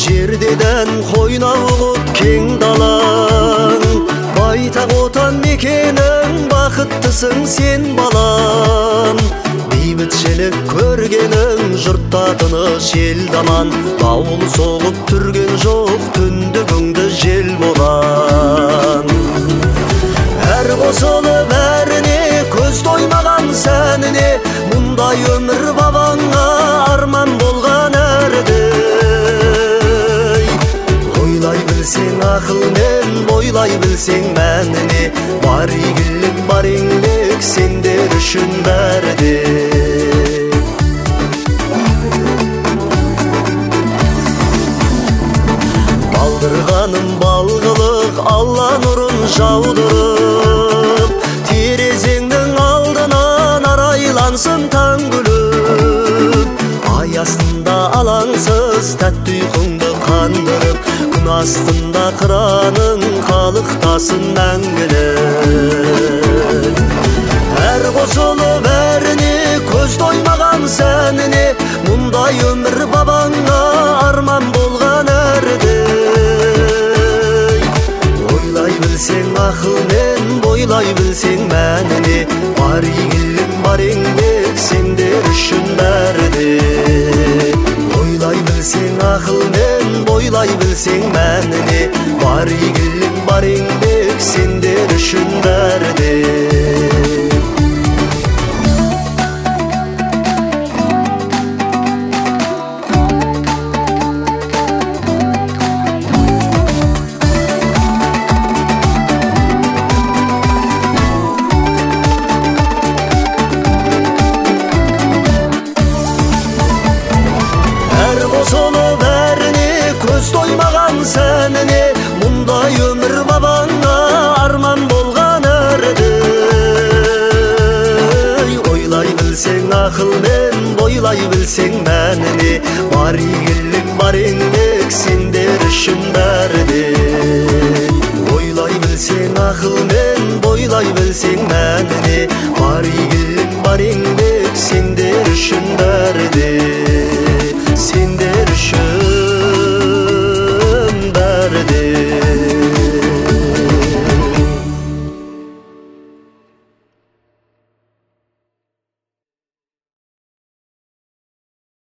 жердеден қойнауылып кең далаң, байтақ отан мекенің, бақыттысың сен балам. Бейбітшілік көргенің, жұртта тыныш ел аман, дауыл соғып түрген жоқ, түндігіңді жел болан. Әр қосылып әріне, көз тоймаған сәніне, мұндай өмір бабаңа арман болған әрдей. Ойлай білсең ақылмен, бойлай білсең мәніне, бар игілік, бар еңбек сендер үшін бәрде. Балдырғаным балғылық, Алла нұрын жаудырып, терезеңнің алдынан арайлансын таң күліп. Ай астында алаңсыз тәтті ұйқыңды қандырып, күн астында қыраның қалықтасын мәңгілік. Әр қосылып әріне, көз тоймаған сәніне, мұндай өмір бабаңа арман болған әрдей. Ойлай білсең ақылмен, бойлай білсең мәніне, бар игілік, бар еңбек сендер үшін бәрде. Ойлай білсең ақылмен, бойлай білсең мәніне, бар игілік, бар еңбек сендер үшін бәрде. Қосылып әріне, көз тоймаған сәніне, мұндай өмір бабаңа арман болған әрдей. Ойлай білсең ақылмен, бойлай білсең мәніне, бар игілік, бар еңбек сендер үшін бәрде. Ойлай білсең ақылмен, бойлай білсең мәніне, бар игілік, бар еңбек сендер